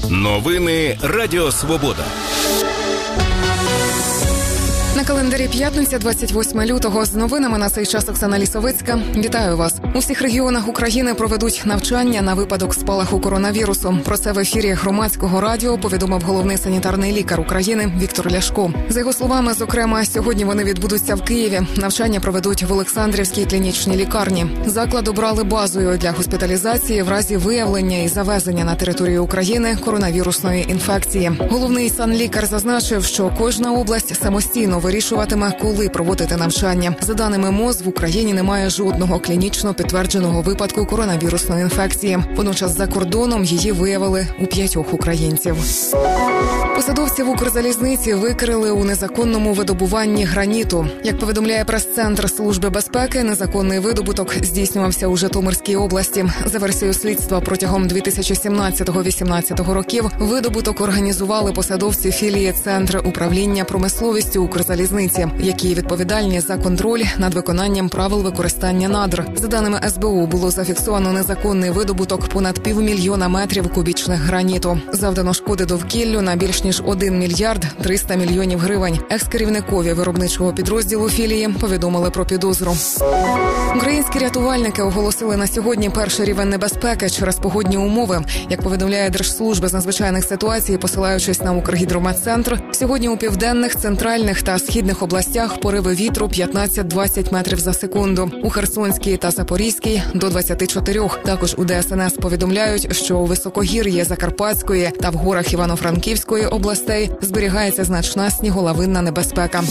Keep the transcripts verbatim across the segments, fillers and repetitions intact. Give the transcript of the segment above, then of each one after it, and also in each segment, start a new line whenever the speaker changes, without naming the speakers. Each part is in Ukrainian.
Новини Радіо Свобода.
На календарі п'ятниця, двадцять восьме лютого. З новинами на цей час Оксана Лісовицька. Вітаю вас. У всіх регіонах України проведуть навчання на випадок спалаху коронавірусу. Про це в ефірі Громадського радіо повідомив головний санітарний лікар України Віктор Ляшко. За його словами, зокрема, сьогодні вони відбудуться в Києві. Навчання проведуть в Олександрівській клінічній лікарні. Заклад обрали базою для госпіталізації в разі виявлення і завезення на територію України коронавірусної інфекції. Головний санлікар зазначив, що кожна область самостійно вирішуватиме, коли проводити навчання. За даними МОЗ, в Україні немає жодного клінічно підтвердженого випадку коронавірусної інфекції. Водночас за кордоном її виявили у п'ятьох українців. Посадовців Укрзалізниці викрили у незаконному видобуванні граніту. Як повідомляє прес-центр Служби безпеки, незаконний видобуток здійснювався у Житомирській області. За версією слідства, протягом дві тисячі сімнадцятого - дві тисячі вісімнадцятого років видобуток організували посадовці філії Центр управління промисловістю Укрзалізниці, які відповідальні за контроль над виконанням правил використання надр. За даними ес бе у, було зафіксовано незаконний видобуток понад півмільйона метрів кубічних граніту. Завдано шкоди довкіллю на більш ніж один мільярд триста мільйонів гривень. Екс-керівникові виробничого підрозділу філії повідомили про підозру. Українські рятувальники оголосили на сьогодні перший рівень небезпеки через погодні умови. Як повідомляє Держслужба з надзвичайних ситуацій, посилаючись на Укргідрометцентр, сьогодні у південних, центральних та східних областях пориви вітру п'ятнадцять - двадцять метрів за секунду. У Херсонській та Запорізькій – до двадцяти чотирьох. Також у де ес ен ес повідомляють, що у високогір'ї Закарпатської та в горах Івано-Франківської областей зберігається значна сніголовинна небезпека.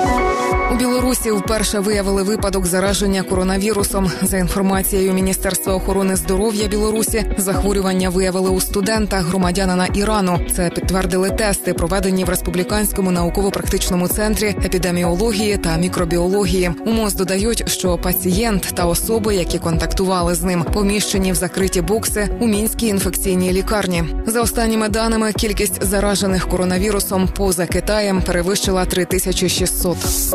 У Білорусі вперше виявили випадок зараження коронавірусом. За інформацією Міністерства охорони здоров'я Білорусі, захворювання виявили у студента, громадянина Ірану. Це підтвердили тести, проведені в Республіканському науково-практичному центрі епідеміології та мікробіології. У МОЗ додають, що пацієнт та особи, які контактували з ним, поміщені в закриті бокси у Мінській інфекційній лікарні. За останніми даними, кількість заражених коронавірусом поза Китаєм перевищила три тисячі шістсот.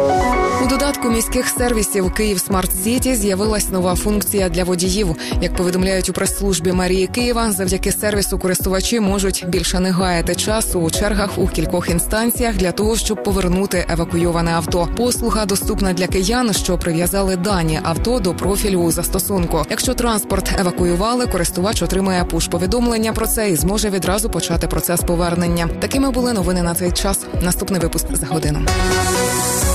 У додатку міських сервісів «Київ Смарт Сіті» з'явилась нова функція для водіїв. Як повідомляють у прес-службі мерії Києва, завдяки сервісу користувачі можуть більше не гаяти часу у чергах у кількох інстанціях для того, щоб повернути евакуйоване авто. Послуга доступна для киян, що прив'язали дані авто до профілю у застосунку. Якщо транспорт евакуювали, користувач отримає пуш-повідомлення про це і зможе відразу почати процес повернення. Такими були новини на цей час. Наступний випуск за годину.